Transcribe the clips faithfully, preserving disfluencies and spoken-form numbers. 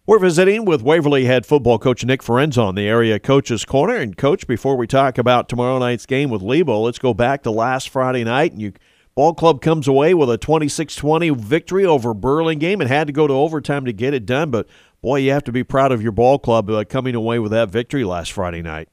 We're visiting with Waverly head football coach Nick Ferenza on the Area Coaches Corner. And, Coach, before we talk about tomorrow night's game with Lebo, let's go back to last Friday night. And you ball club comes away with a twenty-six twenty victory over Burlingame. It had to go to overtime to get it done, but, boy, you have to be proud of your ball club uh, coming away with that victory last Friday night.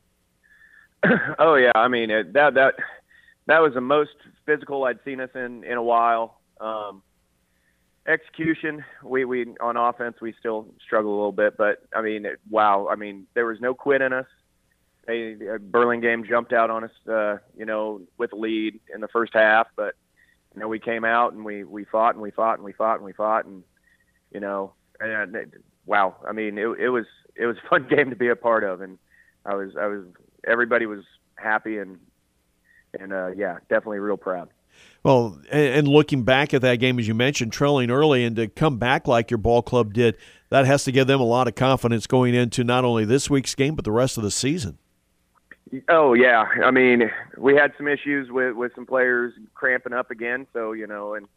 Oh, yeah. I mean, it, that that that was the most physical I'd seen us in, in a while. Um Execution, we, we on offense, we still struggle a little bit, but I mean, it, wow. I mean, there was no quit in us. They, uh, Burlingame jumped out on us, uh, you know, with a lead in the first half, but you know, we came out and we, we fought and we fought and we fought and we fought and, you know, and it, wow. I mean, it, it was, it was a fun game to be a part of. And I was, I was, everybody was happy and, and, uh, yeah, definitely real proud. Well, and looking back at that game, as you mentioned, trailing early and to come back like your ball club did, that has to give them a lot of confidence going into not only this week's game, but the rest of the season. Oh, yeah. I mean, we had some issues with, with some players cramping up again. So, you know, and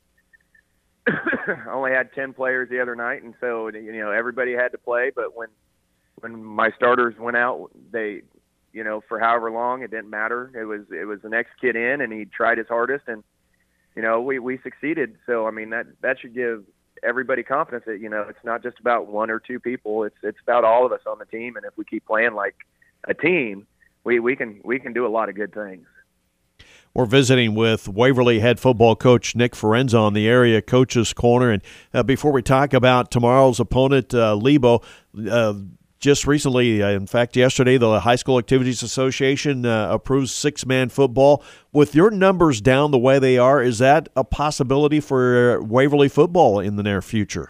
I only had ten players the other night. And so, you know, everybody had to play. But when, when my starters went out, they, you know, for however long, it didn't matter. It was, it was the next kid in and he tried his hardest and, you know, we, we succeeded. So, I mean, that, that should give everybody confidence that, you know, it's not just about one or two people. It's it's about all of us on the team. And if we keep playing like a team, we, we can we can do a lot of good things. We're visiting with Waverly head football coach Nick Ferenza on the Area Coaches Corner. And uh, before we talk about tomorrow's opponent, uh, Lebo, uh, just recently, uh, in fact, yesterday, the High School Activities Association uh, approves six-man football. With your numbers down the way they are, is that a possibility for Waverly football in the near future?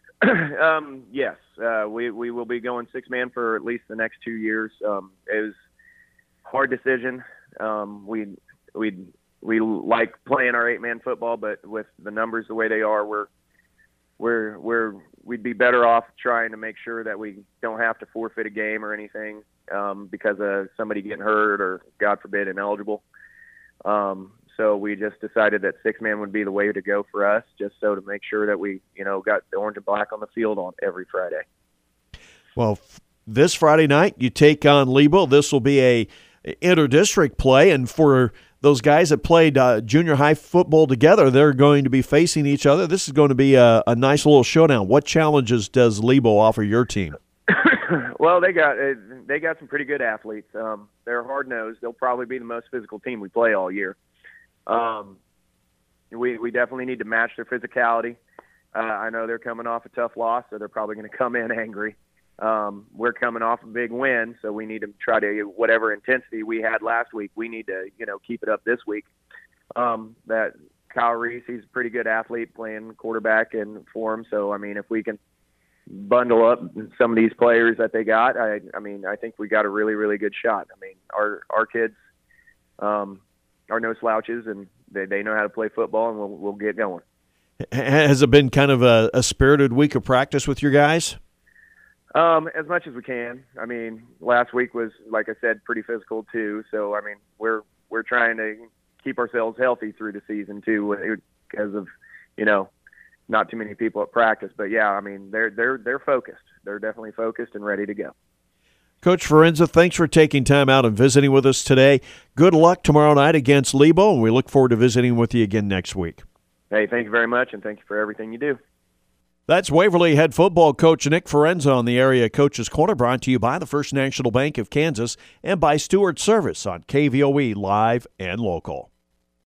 um, yes. Uh, we, we will be going six-man for at least the next two years. Um, it was a hard decision. Um, we we we like playing our eight-man football, but with the numbers the way they are, we're we're we're we'd be better off trying to make sure that we don't have to forfeit a game or anything um, because of somebody getting hurt or, God forbid, ineligible. Um, so we just decided that six-man would be the way to go for us, just so to make sure that we, you know, got the orange and black on the field on every Friday. Well, this Friday night you take on Lebo. This will be a inter-district play, and for those guys that played uh, junior high football together, they're going to be facing each other. This is going to be a, a nice little showdown. What challenges does Lebo offer your team? Well, they got uh, they got some pretty good athletes. Um, they're hard-nosed. They'll probably be the most physical team we play all year. Um, we we definitely need to match their physicality. Uh, I know they're coming off a tough loss, so they're probably going to come in angry. Um, we're coming off a big win, so we need to try to, whatever intensity we had last week, we need to, you know, keep it up this week. Um, that Kyle Reese, he's a pretty good athlete playing quarterback and for him. So, I mean, if we can bundle up some of these players that they got, I, I mean, I think we got a really, really good shot. I mean, our, our kids, um, are no slouches and they, they know how to play football and we'll, we'll get going. Has it been kind of a, a spirited week of practice with your guys? Um, as much as we can. I mean, last week was, like I said, pretty physical too. So, I mean, we're we're trying to keep ourselves healthy through the season too, because of, you know, not too many people at practice. But yeah, I mean, they're they're they're focused. They're definitely focused and ready to go. Coach Ferenza, thanks for taking time out and visiting with us today. Good luck tomorrow night against Lebo, and we look forward to visiting with you again next week. Hey, thank you very much, and thank you for everything you do. That's Waverly head football coach Nick Ferenza on the Area Coaches Corner, brought to you by the First National Bank of Kansas and by Stewart Service on K V O E Live and Local.